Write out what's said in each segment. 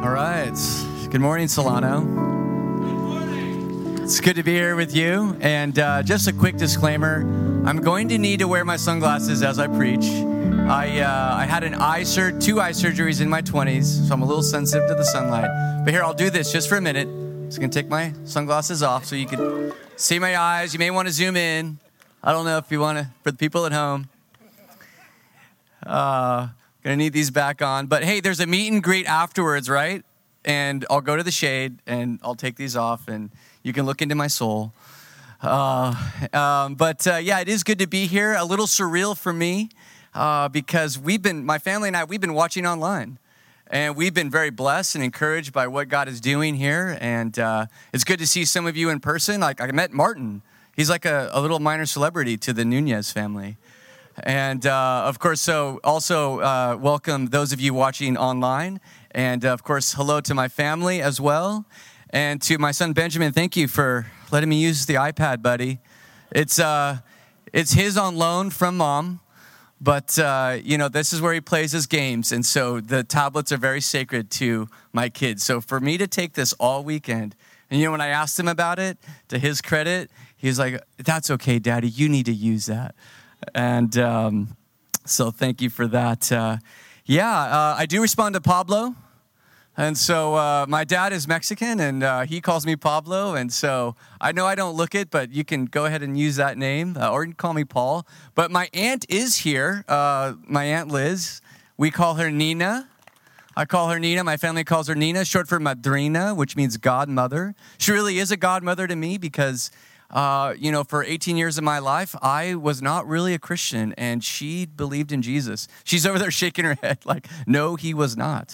All right. Good morning, Solano. Good morning. It's good to be here with you. And just a quick disclaimer, I'm going to need to wear my sunglasses as I preach. I had two eye surgeries in my 20s, so I'm a little sensitive to the sunlight. But here, I'll do this just for a minute. I'm just going to take my sunglasses off so you can see my eyes. You may want to zoom in. I don't know if you want to, for the people at home. Gonna need these back on. But hey, there's a meet and greet afterwards, right? And I'll go to the shade and I'll take these off and you can look into my soul. But it is good to be here. A little surreal for me because my family and I, we've been watching online. And we've been very blessed and encouraged by what God is doing here. And it's good to see some of you in person. Like I met Martin. He's like a little minor celebrity to the Nunez family. And, of course, welcome those of you watching online. And, of course, hello to my family as well. And to my son, Benjamin, thank you for letting me use the iPad, buddy. It's his on loan from mom. But, this is where he plays his games. And so the tablets are very sacred to my kids. So for me to take this all weekend, and, when I asked him about it, to his credit, he was like, "That's okay, Daddy. You need to use that." And so thank you for that. I do respond to Pablo. And so my dad is Mexican, and he calls me Pablo. And so I know I don't look it, but you can go ahead and use that name, or you can call me Paul. But my aunt is here, my Aunt Liz. We call her Nina. I call her Nina. My family calls her Nina, short for Madrina, which means godmother. She really is a godmother to me because for 18 years of my life, I was not really a Christian, and she believed in Jesus. She's over there shaking her head like, no, he was not.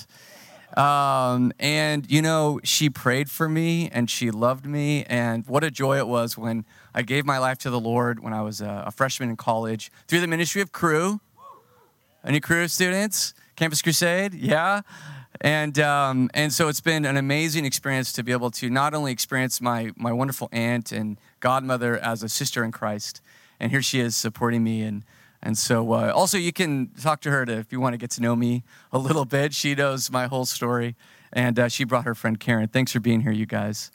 She prayed for me, and she loved me, and what a joy it was when I gave my life to the Lord when I was a freshman in college through the ministry of Cru. Any Cru students? Campus Crusade? Yeah. And so it's been an amazing experience to be able to not only experience my wonderful aunt and godmother as a sister in Christ, and here she is supporting me. And so also you can talk to her if you want to get to know me a little bit. She knows my whole story, and she brought her friend Karen. Thanks for being here, you guys.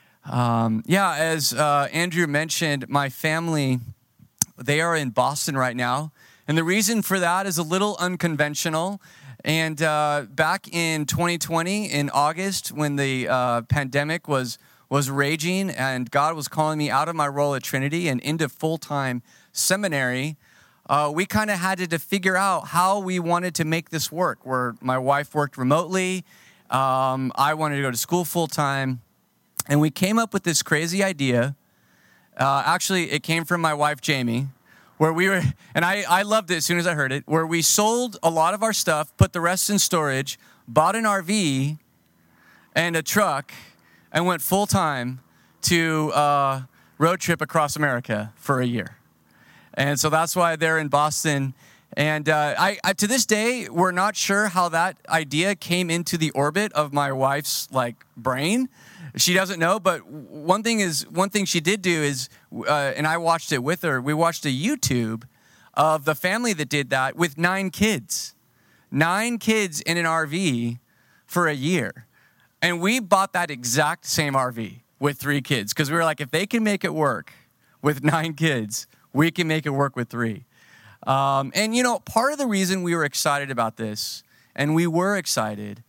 As Andrew mentioned, my family, they are in Boston right now. And the reason for that is a little unconventional. And back in 2020, in August, when the pandemic was raging and God was calling me out of my role at Trinity and into full-time seminary, we kind of had to figure out how we wanted to make this work, where my wife worked remotely. I wanted to go to school full-time. And we came up with this crazy idea. Actually, it came from my wife, Jamie, where we were, and I loved it as soon as I heard it, where we sold a lot of our stuff, put the rest in storage, bought an RV and a truck, and went full-time to a road trip across America for a year. And so that's why they're in Boston. And I to this day, we're not sure how that idea came into the orbit of my wife's brain. She doesn't know, but one thing she did do is, and I watched it with her, we watched a YouTube of the family that did that with 9 kids. 9 kids in an RV for a year. And we bought that exact same RV with 3 kids because we were like, if they can make it work with 9 kids, we can make it work with 3. Part of the reason we were excited about this, and we were excited,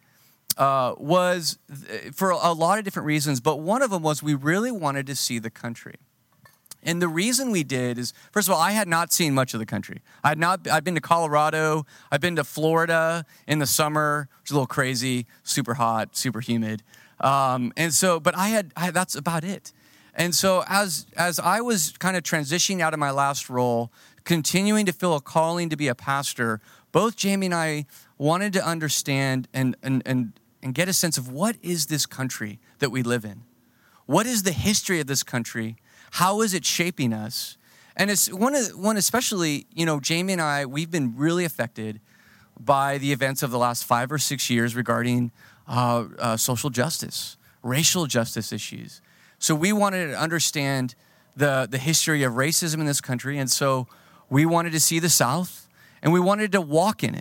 was for a lot of different reasons, but one of them was we really wanted to see the country. And the reason we did is, first of all, I had not seen much of the country. I'd been to Colorado, I've been to Florida in the summer, which is a little crazy, super hot, super humid. But that's about it. And so as I was kind of transitioning out of my last role, continuing to feel a calling to be a pastor, both Jamie and I wanted to understand and get a sense of what is this country that we live in? What is the history of this country? How is it shaping us? And it's one especially, Jamie and I, we've been really affected by the events of the last 5 or 6 years regarding social justice, racial justice issues. So we wanted to understand the history of racism in this country. And so we wanted to see the South, and we wanted to walk in it.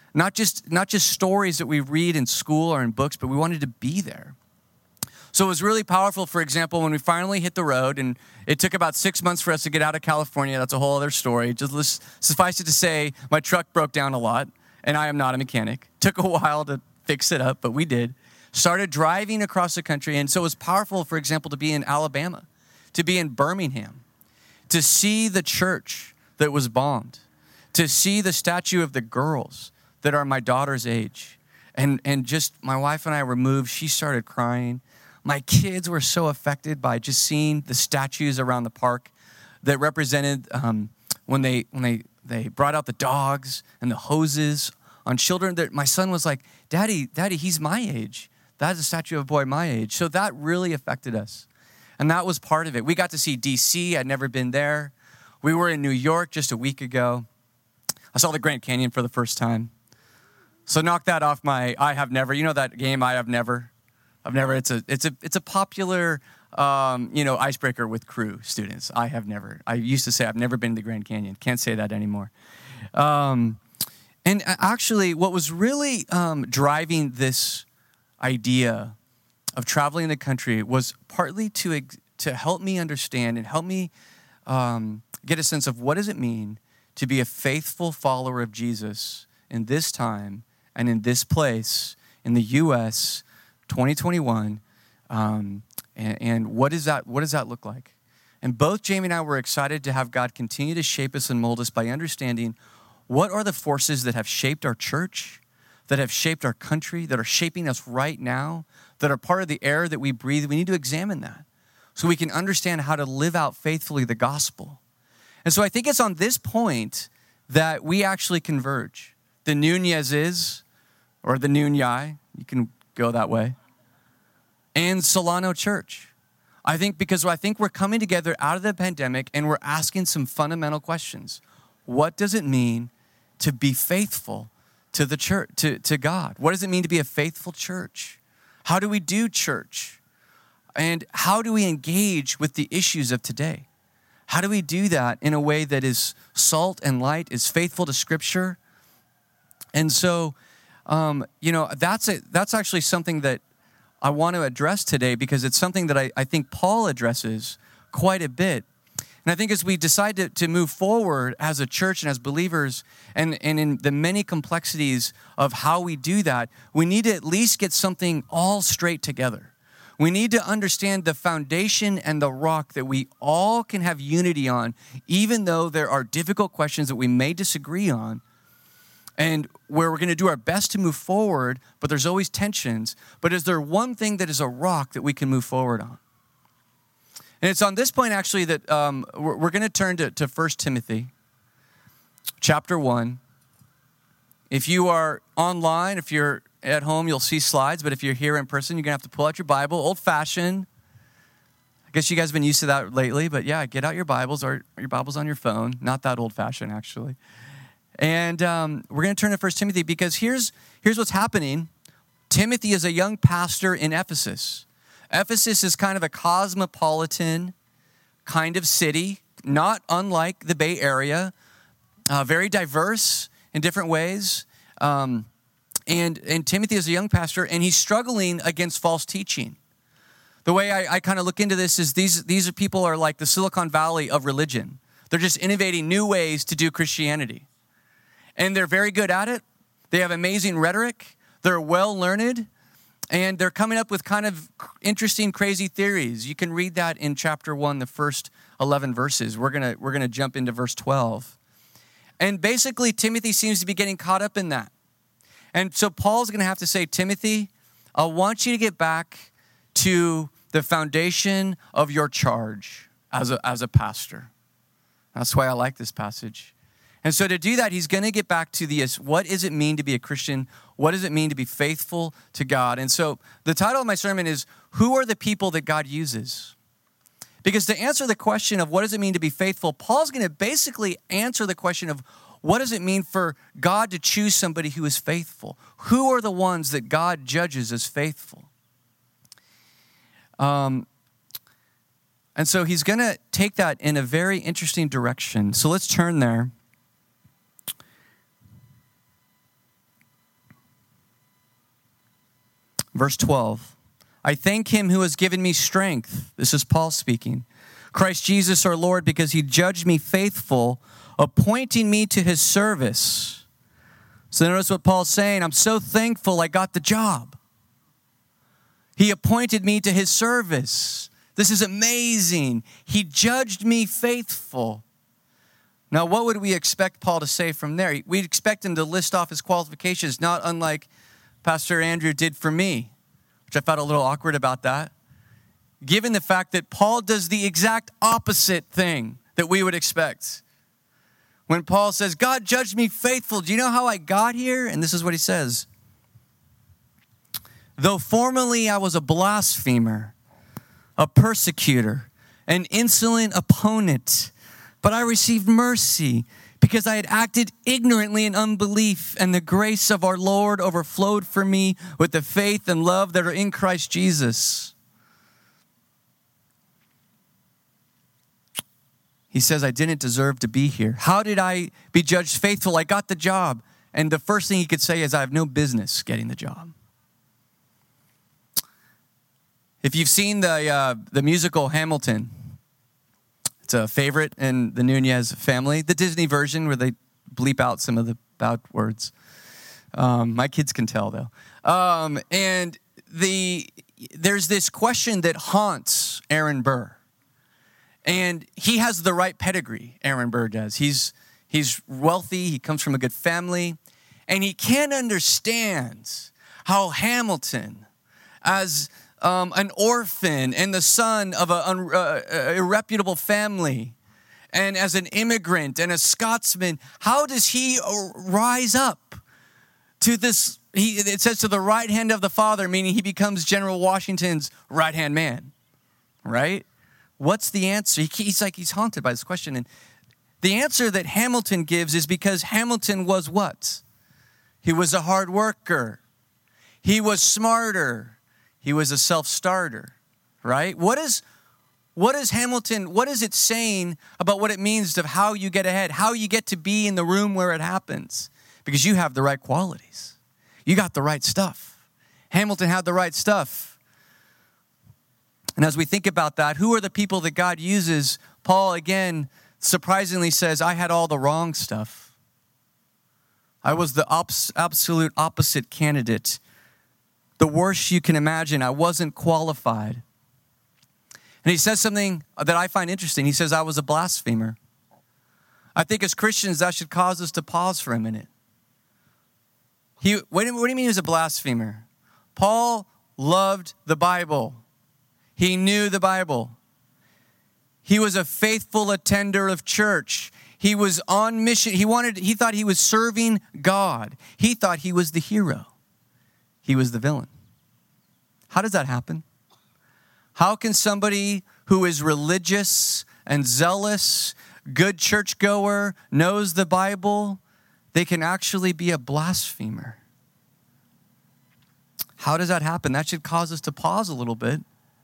Not just stories that we read in school or in books, but we wanted to be there. So it was really powerful, for example, when we finally hit the road, and it took about 6 months for us to get out of California. That's a whole other story. Just suffice it to say, my truck broke down a lot, and I am not a mechanic. Took a while to fix it up, but we did. Started driving across the country, and so it was powerful, for example, to be in Alabama, to be in Birmingham, to see the church that was bombed, to see the statue of the girls that are my daughter's age. And just my wife and I were moved. She started crying. My kids were so affected by just seeing the statues around the park that represented when they brought out the dogs and the hoses on children. That my son was like, Daddy, he's my age. That is a statue of a boy my age. So that really affected us. And that was part of it. We got to see DC. I'd never been there. We were in New York just a week ago. I saw the Grand Canyon for the first time. So knock that off my I have never. You know that game, I have never? I've never. It's a popular icebreaker with Cru students. I have never. I used to say I've never been to the Grand Canyon. Can't say that anymore. And actually, what was really driving this idea of traveling the country was partly to help me understand and help me get a sense of what does it mean to be a faithful follower of Jesus in this time and in this place in the U.S. 2021, and what does that look like? And both Jamie and I were excited to have God continue to shape us and mold us by understanding what are the forces that have shaped our church, that have shaped our country, that are shaping us right now, that are part of the air that we breathe. We need to examine that so we can understand how to live out faithfully the gospel. And so I think it's on this point that we actually converge. The Nunez's, or the Nunyai, you can go that way, and Solano Church. I think we're coming together out of the pandemic and we're asking some fundamental questions. What does it mean to be faithful to the church, to God? What does it mean to be a faithful church? How do we do church? And how do we engage with the issues of today? How do we do that in a way that is salt and light, is faithful to Scripture? And so, that's actually something that I want to address today because it's something that I think Paul addresses quite a bit. And I think as we decide to move forward as a church and as believers and in the many complexities of how we do that, we need to at least get something all straight together. We need to understand the foundation and the rock that we all can have unity on, even though there are difficult questions that we may disagree on, and where we're going to do our best to move forward, but there's always tensions. But is there one thing that is a rock that we can move forward on? And it's on this point, actually, that we're going to turn to 1 Timothy chapter 1. If you are online, if you're at home, you'll see slides. But if you're here in person, you're going to have to pull out your Bible, old-fashioned. I guess you guys have been used to that lately. But yeah, get out your Bibles or your Bibles on your phone. Not that old-fashioned, actually. And we're going to turn to 1 Timothy because here's what's happening. Timothy is a young pastor in Ephesus. Ephesus is kind of a cosmopolitan kind of city, not unlike the Bay Area, very diverse in different ways. And Timothy is a young pastor, and he's struggling against false teaching. The way I kind of look into this is these are people are like the Silicon Valley of religion. They're just innovating new ways to do Christianity. And they're very good at it. They have amazing rhetoric. They're well-learned. And they're coming up with kind of interesting, crazy theories. You can read that in chapter 1, the first 11 verses. We're gonna jump into verse 12. And basically, Timothy seems to be getting caught up in that. And so Paul's going to have to say, Timothy, I want you to get back to the foundation of your charge as a pastor. That's why I like this passage. And so to do that, he's going to get back to what does it mean to be a Christian? What does it mean to be faithful to God? And so the title of my sermon is, Who are the people that God uses? Because to answer the question of what does it mean to be faithful, Paul's going to basically answer the question of what does it mean for God to choose somebody who is faithful? Who are the ones that God judges as faithful? And so he's going to take that in a very interesting direction. So let's turn there. Verse 12. I thank him who has given me strength. This is Paul speaking. Christ Jesus our Lord, because he judged me faithful, appointing me to his service. So notice what Paul's saying. I'm so thankful I got the job. He appointed me to his service. This is amazing. He judged me faithful. Now, what would we expect Paul to say from there? We'd expect him to list off his qualifications, not unlike Pastor Andrew did for me, which I felt a little awkward about that. Given the fact that Paul does the exact opposite thing that we would expect. When Paul says, God judged me faithful, do you know how I got here? And this is what he says. Though formerly I was a blasphemer, a persecutor, an insolent opponent, but I received mercy because I had acted ignorantly in unbelief, and the grace of our Lord overflowed for me with the faith and love that are in Christ Jesus. He says, I didn't deserve to be here. How did I be judged faithful? I got the job. And the first thing he could say is, I have no business getting the job. If you've seen the musical Hamilton, it's a favorite in the Nunez family, the Disney version where they bleep out some of the bad words. My kids can tell, though. And there's this question that haunts Aaron Burr. And he has the right pedigree, Aaron Burr does. He's wealthy, he comes from a good family, and he can't understand how Hamilton, as an orphan and the son of a irreputable family, and as an immigrant and a Scotsman, how does he rise up to this? It says to the right hand of the Father, meaning he becomes General Washington's right-hand man, right? What's the answer? He's haunted by this question. And the answer that Hamilton gives is because Hamilton was what? He was a hard worker. He was smarter. He was a self-starter, right? What is Hamilton, what is it saying about what it means of how you get ahead, how you get to be in the room where it happens? Because you have the right qualities. You got the right stuff. Hamilton had the right stuff. And as we think about that, who are the people that God uses? Paul, again, surprisingly says, I had all the wrong stuff. I was the absolute opposite candidate. The worst you can imagine. I wasn't qualified. And he says something that I find interesting. He says, I was a blasphemer. I think as Christians, that should cause us to pause for a minute. What do you mean he was a blasphemer? Paul loved the Bible. He knew the Bible. He was a faithful attender of church. He was on mission. He thought he was serving God. He thought he was the hero. He was the villain. How does that happen? How can somebody who is religious and zealous, good churchgoer, knows the Bible, they can actually be a blasphemer? How does that happen? That should cause us to pause a little bit.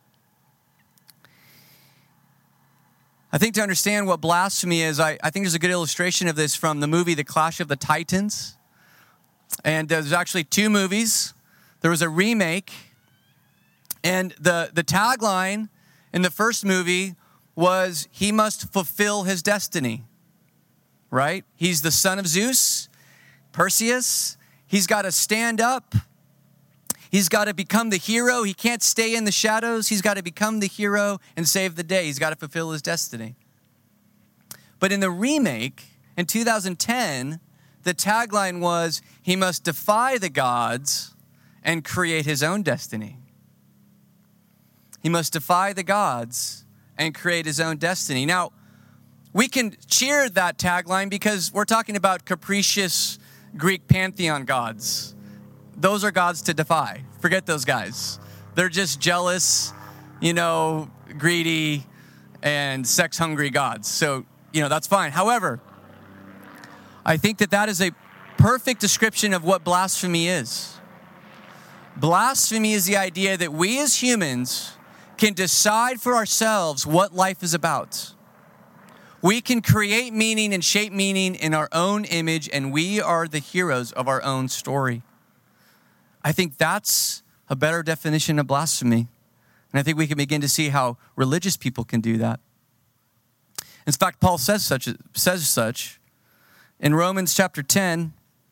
I think to understand what blasphemy is, I think there's a good illustration of this from the movie The Clash of the Titans. And there's actually two movies. There was a remake. And the tagline in the first movie was, he must fulfill his destiny. Right? He's the son of Zeus, Perseus. He's got to stand up. He's got to become the hero. He can't stay in the shadows. He's got to become the hero and save the day. He's got to fulfill his destiny. But in the remake, in 2010, the tagline was, he must defy the gods and create his own destiny. He must defy the gods and create his own destiny. Now, we can cheer that tagline because we're talking about capricious Greek pantheon gods. Those are gods to defy. Forget those guys. They're just jealous, greedy, and sex-hungry gods. So, that's fine. However, I think that is a perfect description of what blasphemy is. Blasphemy is the idea that we as humans can decide for ourselves what life is about. We can create meaning and shape meaning in our own image, and we are the heroes of our own story. I think that's a better definition of blasphemy. And I think we can begin to see how religious people can do that. In fact, Paul says such. In Romans chapter 10,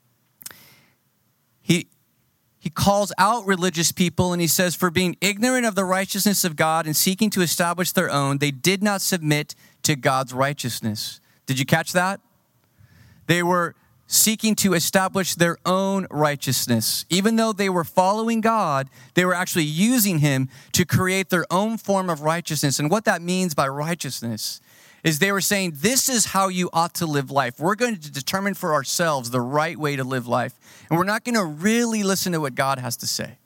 he calls out religious people and he says, for being ignorant of the righteousness of God and seeking to establish their own, they did not submit to God's righteousness. Did you catch that? They were seeking to establish their own righteousness. Even though they were following God, they were actually using him to create their own form of righteousness. And what that means by righteousness is they were saying, this is how you ought to live life. We're going to determine for ourselves the right way to live life. And we're not going to really listen to what God has to say.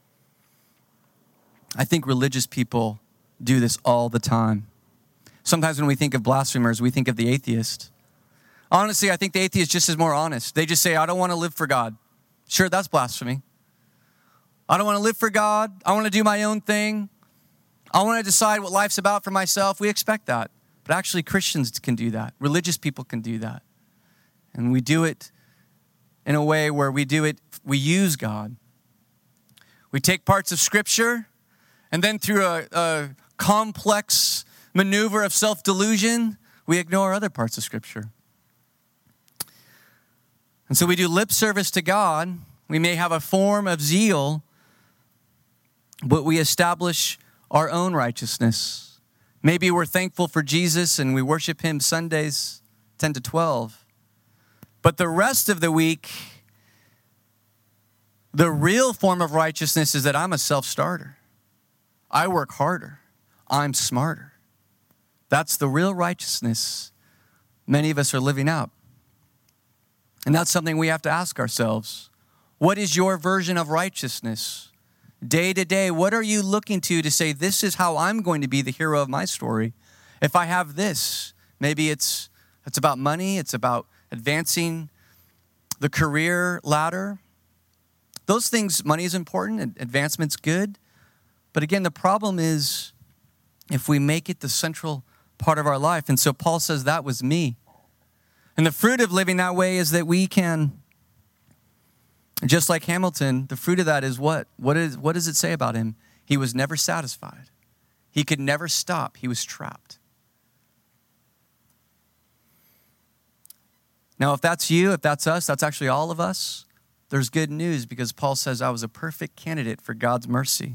I think religious people do this all the time. Sometimes when we think of blasphemers, we think of the atheist. Honestly, I think the atheist just is more honest. They just say, I don't want to live for God. Sure, that's blasphemy. I don't want to live for God. I want to do my own thing. I want to decide what life's about for myself. We expect that. But actually, Christians can do that. Religious people can do that. And we do it in a way where we use God. We take parts of Scripture, and then through a complex maneuver of self-delusion, we ignore other parts of Scripture. And so we do lip service to God. We may have a form of zeal, but we establish our own righteousness. Maybe we're thankful for Jesus and we worship him Sundays 10 to 12. But the rest of the week, the real form of righteousness is that I'm a self-starter. I work harder. I'm smarter. That's the real righteousness many of us are living out. And that's something we have to ask ourselves. What is your version of righteousness? Day to day, what are you looking to say, this is how I'm going to be the hero of my story? If I have this, maybe it's about money, it's about advancing the career ladder. Those things, money is important, and advancement's good. But again, the problem is if we make it the central part of our life. And so Paul says, that was me. And the fruit of living that way is that we can, just like Hamilton, the fruit of that is what? What does it say about him? He was never satisfied. He could never stop. He was trapped. Now, if that's you, if that's us, that's actually all of us, there's good news because Paul says I was a perfect candidate for God's mercy.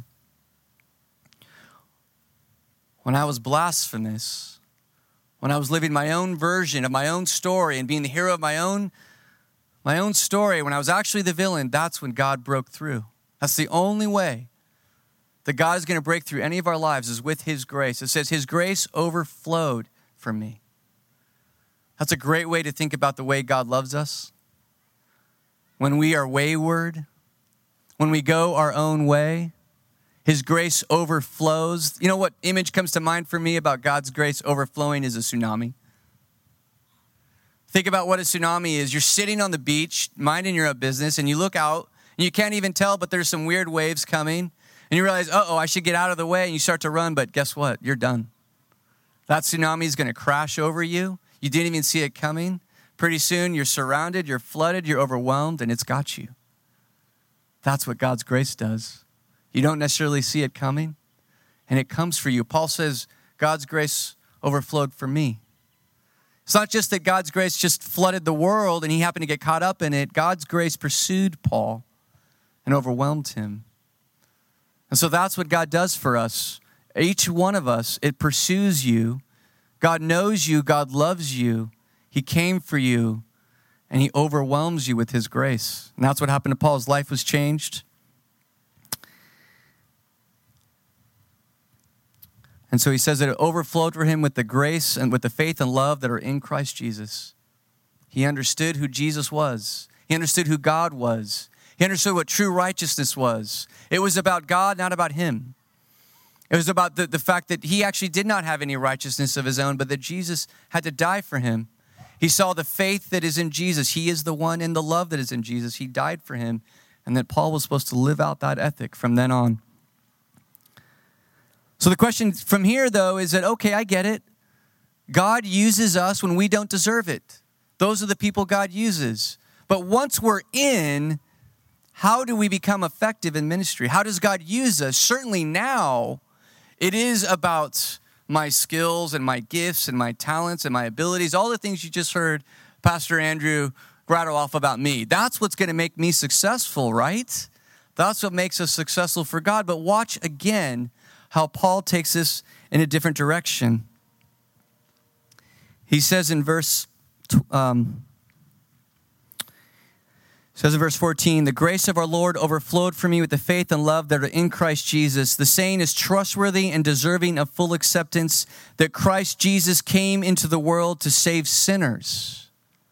When I was blasphemous, when I was living my own version of my own story and being the hero of my own story, when I was actually the villain, that's when God broke through. That's the only way that God is going to break through any of our lives is with his grace. It says his grace overflowed for me. That's a great way to think about the way God loves us. When we are wayward, when we go our own way, his grace overflows. You know what image comes to mind for me about God's grace overflowing is a tsunami. Think about what a tsunami is. You're sitting on the beach, minding your own business, and you look out, and you can't even tell, but there's some weird waves coming. And you realize, I should get out of the way, and you start to run, but guess what? You're done. That tsunami is going to crash over you. You didn't even see it coming. Pretty soon, you're surrounded, you're flooded, you're overwhelmed, and it's got you. That's what God's grace does. You don't necessarily see it coming, and it comes for you. Paul says, God's grace overflowed for me. It's not just that God's grace just flooded the world and he happened to get caught up in it. God's grace pursued Paul and overwhelmed him. And so that's what God does for us. Each one of us, it pursues you. God knows you. God loves you. He came for you and he overwhelms you with his grace. And that's what happened to Paul. His life was changed. And so he says that it overflowed for him with the grace and with the faith and love that are in Christ Jesus. He understood who Jesus was. He understood who God was. He understood what true righteousness was. It was about God, not about him. It was about the fact that he actually did not have any righteousness of his own, but that Jesus had to die for him. He saw the faith that is in Jesus. He is the one, and the love that is in Jesus. He died for him, and that Paul was supposed to live out that ethic from then on. So the question from here, though, is that, okay, I get it. God uses us when we don't deserve it. Those are the people God uses. But once we're in, how do we become effective in ministry? How does God use us? Certainly now, it is about my skills and my gifts and my talents and my abilities, all the things you just heard Pastor Andrew rattle off about me. That's what's going to make me successful, right? That's what makes us successful for God. But watch again how Paul takes this in a different direction. He says in verse 14, the grace of our Lord overflowed for me with the faith and love that are in Christ Jesus. The saying is trustworthy and deserving of full acceptance that Christ Jesus came into the world to save sinners.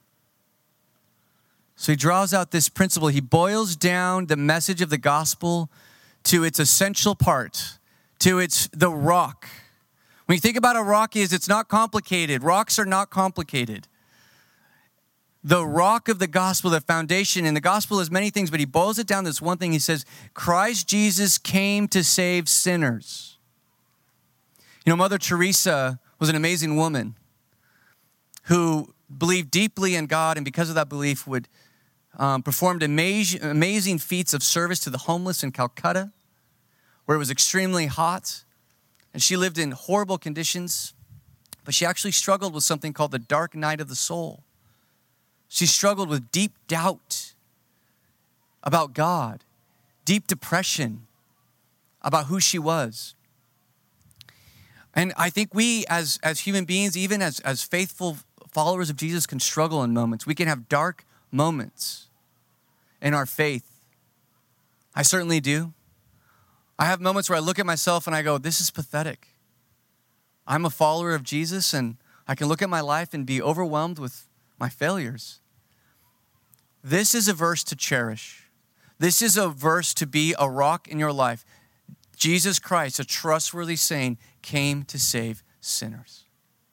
So he draws out this principle. He boils down the message of the gospel to its essential part, to the rock. When you think about a rock it's not complicated. Rocks are not complicated. The rock of the gospel, the foundation, and the gospel is many things, but he boils it down to this one thing. He says, Christ Jesus came to save sinners. You know, Mother Teresa was an amazing woman who believed deeply in God, and because of that belief would performed amazing feats of service to the homeless in Calcutta, where it was extremely hot. And she lived in horrible conditions, but she actually struggled with something called the dark night of the soul. She struggled with deep doubt about God, deep depression about who she was. And I think we as human beings, even as faithful followers of Jesus, can struggle in moments. We can have dark moments in our faith. I certainly do. I have moments where I look at myself and I go, this is pathetic. I'm a follower of Jesus, and I can look at my life and be overwhelmed with my failures. This is a verse to cherish. This is a verse to be a rock in your life. Jesus Christ, a trustworthy saying, came to save sinners.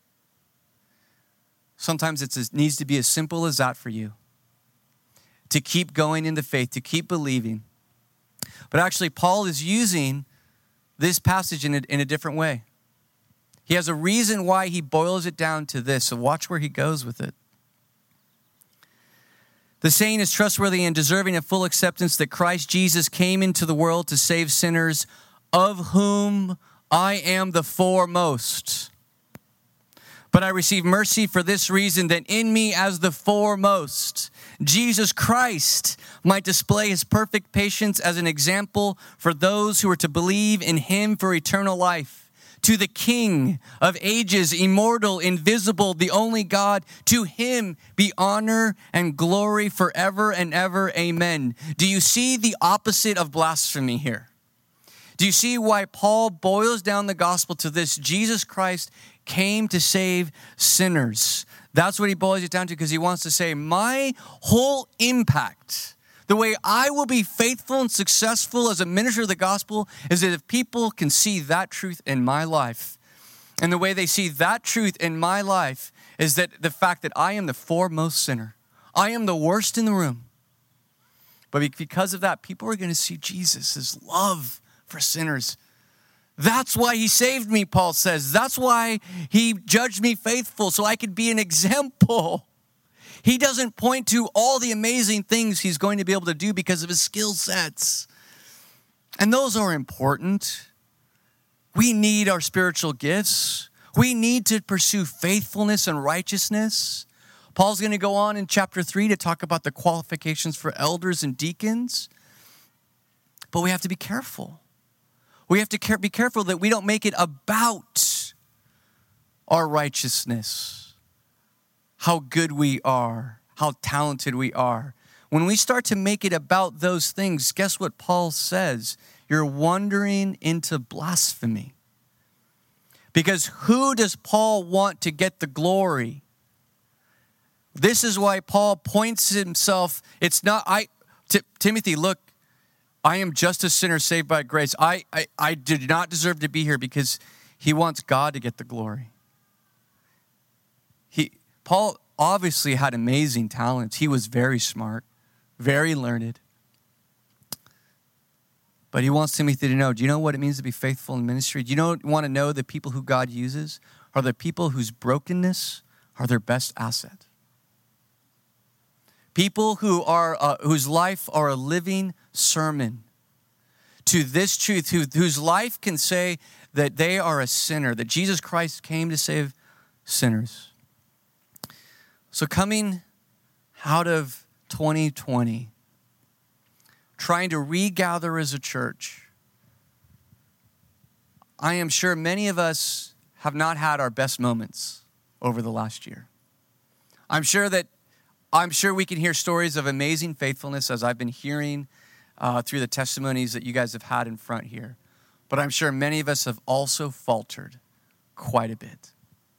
Sometimes it needs to be as simple as that for you. To keep going in the faith, to keep believing. But actually, Paul is using this passage in a different way. He has a reason why he boils it down to this. So watch where he goes with it. The saying is trustworthy and deserving of full acceptance that Christ Jesus came into the world to save sinners, of whom I am the foremost. But I receive mercy for this reason, that in me as the foremost, Jesus Christ might display his perfect patience as an example for those who are to believe in him for eternal life. To the King of ages, immortal, invisible, the only God, to him be honor and glory forever and ever. Amen. Do you see the opposite of blasphemy here? Do you see why Paul boils down the gospel to this? Jesus Christ came to save sinners. That's what he boils it down to, because he wants to say, my whole impact, the way I will be faithful and successful as a minister of the gospel, is that if people can see that truth in my life, and the way they see that truth in my life is that the fact that I am the foremost sinner. I am the worst in the room. But because of that, people are going to see Jesus' love for sinners. That's why he saved me, Paul says. That's why he judged me faithful, so I could be an example. He doesn't point to all the amazing things he's going to be able to do because of his skill sets. And those are important. We need our spiritual gifts. We need to pursue faithfulness and righteousness. Paul's going to go on in chapter 3 to talk about the qualifications for elders and deacons. But we have to be careful. We have to be careful that we don't make it about our righteousness, how good we are, how talented we are. When we start to make it about those things, guess what Paul says? You're wandering into blasphemy. Because who does Paul want to get the glory? This is why Paul points himself. It's not, Timothy, look, I am just a sinner saved by grace. I did not deserve to be here, because he wants God to get the glory. Paul obviously had amazing talents. He was very smart, very learned. But he wants Timothy to know, do you know what it means to be faithful in ministry? Do you want to know the people who God uses are the people whose brokenness are their best asset? People who are whose life are a living sermon to this truth, whose life can say that they are a sinner, that Jesus Christ came to save sinners. So coming out of 2020, trying to regather as a church, I am sure many of us have not had our best moments over the last year. I'm sure we can hear stories of amazing faithfulness as I've been hearing through the testimonies that you guys have had in front here. But I'm sure many of us have also faltered quite a bit.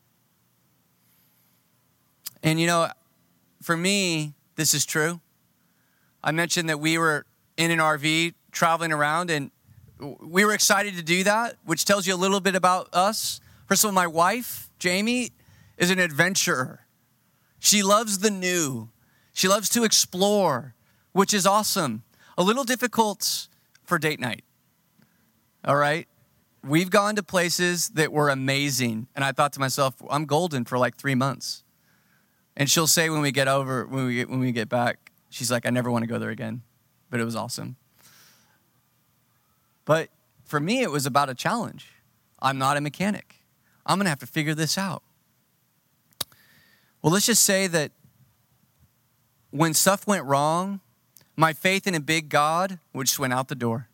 And for me, this is true. I mentioned that we were in an RV traveling around, and we were excited to do that, which tells you a little bit about us. First of all, my wife, Jamie, is an adventurer. She loves the new. She loves to explore, which is awesome. A little difficult for date night. All right? We've gone to places that were amazing, and I thought to myself, I'm golden for like 3 months. And she'll say when we get back, she's like, I never want to go there again. But it was awesome. But for me, it was about a challenge. I'm not a mechanic. I'm going to have to figure this out. Well, let's just say that when stuff went wrong, my faith in a big God just went out the door.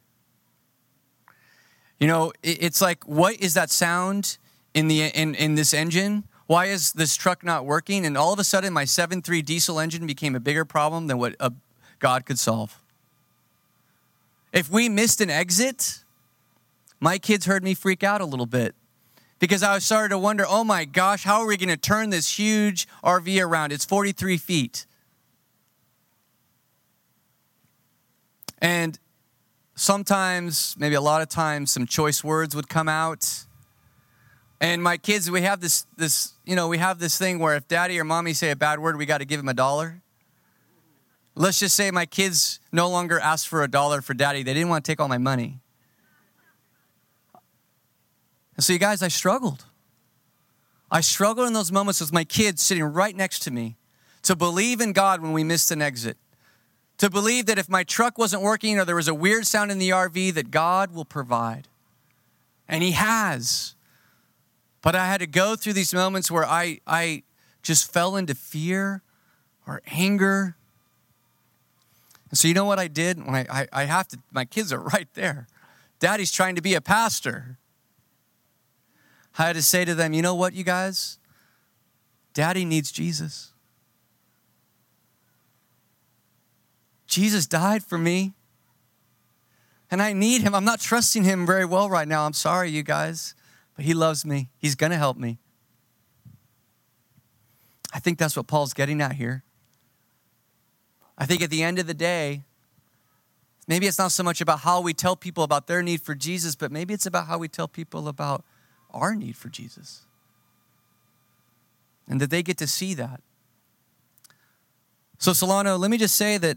It's like, what is that sound in this engine? Why is this truck not working? And all of a sudden, my 7.3 diesel engine became a bigger problem than what God could solve. If we missed an exit, my kids heard me freak out a little bit because I started to wonder, oh my gosh, how are we going to turn this huge RV around? It's 43 feet. And sometimes, maybe a lot of times, some choice words would come out. And my kids, we have this thing where if daddy or mommy say a bad word, we got to give them $1. Let's just say my kids no longer asked for $1 for daddy. They didn't want to take all my money. And so you guys, I struggled. I struggled in those moments with my kids sitting right next to me to believe in God when we missed an exit. To believe that if my truck wasn't working or there was a weird sound in the RV, that God will provide. And He has. But I had to go through these moments where I just fell into fear or anger. And so you know what I did? When I have to, my kids are right there. Daddy's trying to be a pastor. I had to say to them, you know what, you guys? Daddy needs Jesus. Jesus died for me. And I need Him. I'm not trusting Him very well right now. I'm sorry, you guys. But He loves me. He's going to help me. I think that's what Paul's getting at here. I think at the end of the day, maybe it's not so much about how we tell people about their need for Jesus, but maybe it's about how we tell people about our need for Jesus. And that they get to see that. So Solano, let me just say that,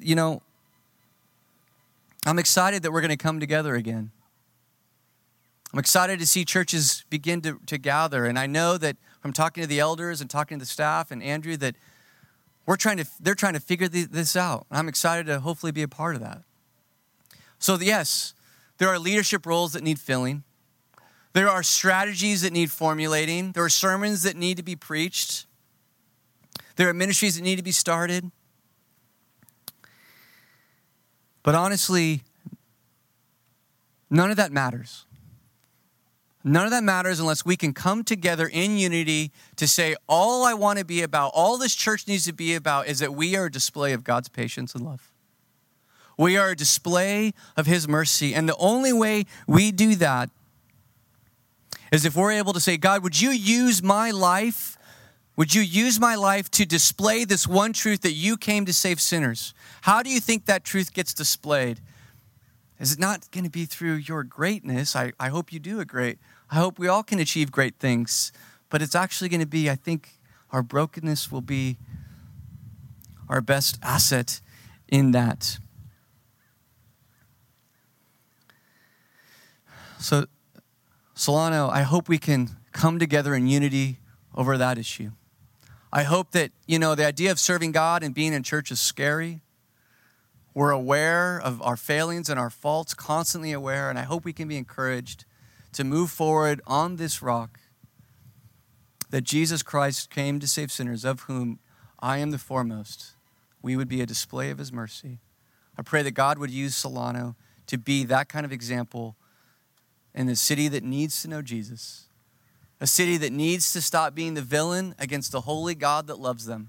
I'm excited that we're going to come together again. I'm excited to see churches begin to gather. And I know that from talking to the elders and talking to the staff and Andrew that they're trying to figure this out. I'm excited to hopefully be a part of that. So yes, there are leadership roles that need filling. There are strategies that need formulating. There are sermons that need to be preached. There are ministries that need to be started. But honestly, none of that matters. None of that matters unless we can come together in unity to say, all I want to be about, all this church needs to be about is that we are a display of God's patience and love. We are a display of His mercy. And the only way we do that is if we're able to say, God, would you use my life? Would you use my life to display this one truth that you came to save sinners? How do you think that truth gets displayed? Is it not going to be through your greatness? I hope you do it great. I hope we all can achieve great things. But it's actually going to be, I think, our brokenness will be our best asset in that. So, Solano, I hope we can come together in unity over that issue. I hope that, the idea of serving God and being in church is scary. We're aware of our failings and our faults, constantly aware, and I hope we can be encouraged to move forward on this rock that Jesus Christ came to save sinners, of whom I am the foremost. We would be a display of his mercy. I pray that God would use Solano to be that kind of example in a city that needs to know Jesus, a city that needs to stop being the villain against the holy God that loves them.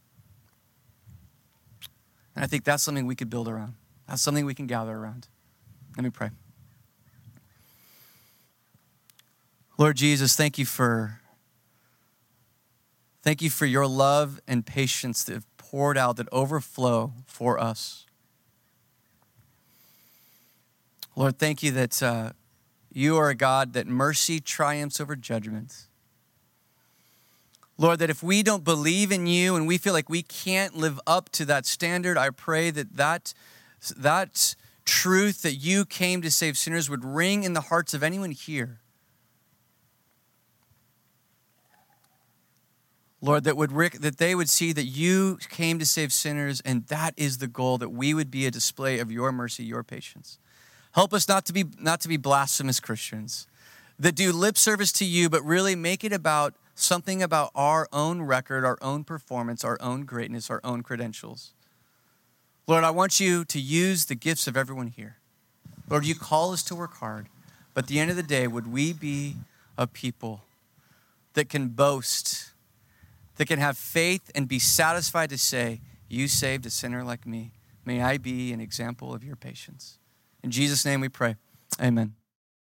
And I think that's something we could build around. That's something we can gather around. Let me pray. Lord Jesus, thank you for your love and patience that have poured out, that overflow for us. Lord, thank you that you are a God that mercy triumphs over judgment. Lord, that if we don't believe in you and we feel like we can't live up to that standard, I pray that truth that you came to save sinners would ring in the hearts of anyone here. Lord, that they would see that you came to save sinners, and that is the goal, that we would be a display of your mercy, your patience. Help us not to be blasphemous Christians that do lip service to you, but really make it about something about our own record, our own performance, our own greatness, our own credentials. Lord, I want you to use the gifts of everyone here. Lord, you call us to work hard, but at the end of the day, would we be a people that can boast, that can have faith and be satisfied to say, you saved a sinner like me. May I be an example of your patience. In Jesus' name we pray. Amen.